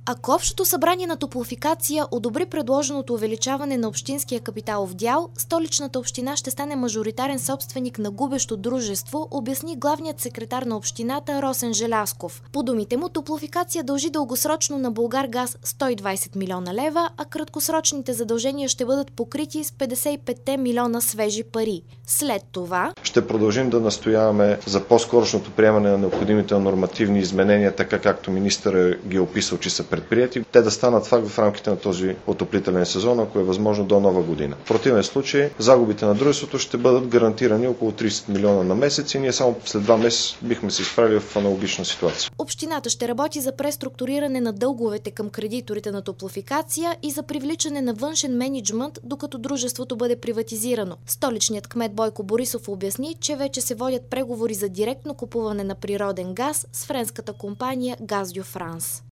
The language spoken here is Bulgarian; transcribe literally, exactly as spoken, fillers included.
Ако Общото събрание на Топлофикация одобри предложеното увеличаване на общинския капиталов дял, Столичната община ще стане мажоритарен собственик на губещо дружество, обясни главният секретар на общината Росен Желязков. По думите му, Топлофикация дължи дългосрочно на Булгаргаз сто и двадесет милиона лева, а краткосрочните задължения ще бъдат покрити с петдесет и пет милиона свежи пари. След това ще продължим да настояваме за по-скорошното приемане на необходимите нормативни изменения, така както министър ги е описал, че са предприяти, те да станат факт в рамките на този отоплителен сезон, ако е възможно до нова година. В противен случай загубите на дружеството ще бъдат гарантирани около тридесет милиона на месец и ние само след два месеца бихме се изправили в аналогична ситуация. Общината ще работи за преструктуриране на дълговете към кредиторите на Топлофикация и за привличане на външен мениджмънт, докато дружеството бъде приватизирано. Столичният кмет Бойко Борисов обясни, че вече се водят преговори за директно купуване на природен газ с френската компания Gaz du France.